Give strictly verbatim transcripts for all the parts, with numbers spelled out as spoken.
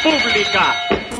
República.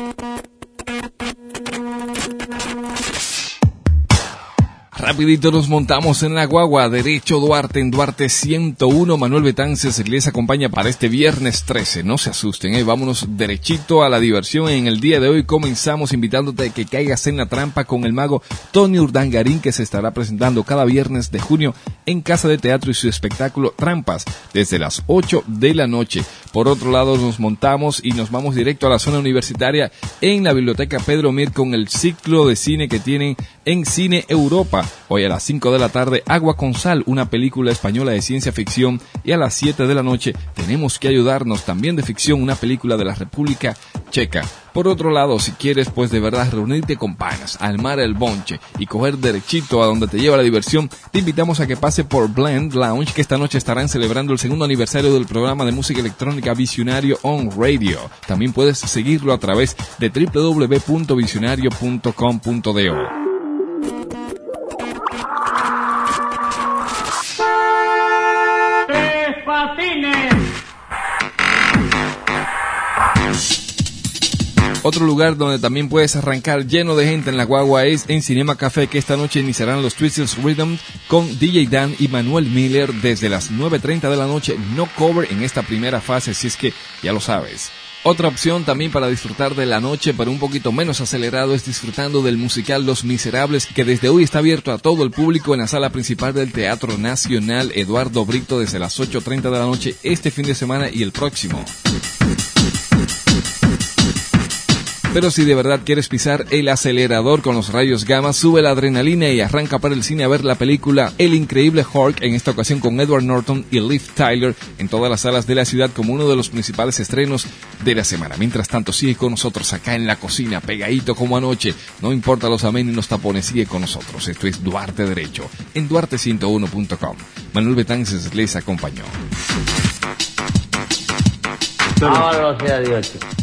Rapidito nos montamos en la guagua, derecho Duarte, en Duarte ciento uno. Manuel Betances les acompaña para este viernes trece. No se asusten, ¿eh? Vámonos derechito a la diversión. En el día de hoy comenzamos invitándote a que caigas en la trampa con el mago Tony Urdangarín, que se estará presentando cada viernes de junio en Casa de Teatro y su espectáculo Trampas, desde las ocho de la noche. Por otro lado, nos montamos y nos vamos directo a la zona universitaria en la Biblioteca Pedro Mir con el ciclo de cine que tienen en Cine Europa. Hoy a las cinco de la tarde, Agua con Sal, una película española de ciencia ficción, y a las siete de la noche, Tenemos que ayudarnos, también de ficción, una película de la República Checa. Por otro lado, si quieres pues de verdad reunirte con panas, armar el bonche y coger derechito a donde te lleva la diversión, te invitamos a que pase por Blend Lounge, que esta noche estarán celebrando el segundo aniversario del programa de música electrónica Visionario on Radio. También puedes seguirlo a través de doble u doble u doble u punto visionario punto com punto do. Otro lugar donde también puedes arrancar lleno de gente en la guagua es en Cinema Café, que esta noche iniciarán los Twisted Rhythm con D J Dan y Manuel Miller desde las nueve treinta de la noche. No cover en esta primera fase, si es que ya lo sabes. Otra opción también para disfrutar de la noche, pero un poquito menos acelerado, es disfrutando del musical Los Miserables, que desde hoy está abierto a todo el público en la sala principal del Teatro Nacional Eduardo Brito desde las ocho treinta de la noche este fin de semana y el próximo. Pero si de verdad quieres pisar el acelerador con los rayos gamma, sube la adrenalina y arranca para el cine a ver la película El Increíble Hulk, en esta ocasión con Edward Norton y Liv Tyler, en todas las salas de la ciudad como uno de los principales estrenos de la semana. Mientras tanto, sigue con nosotros acá en la cocina, pegadito como anoche. No importa los amén y los tapones, sigue con nosotros. Esto es Duarte Derecho, en duarte ciento uno punto com. Manuel Betances les acompañó. Ahora lo sea Dios.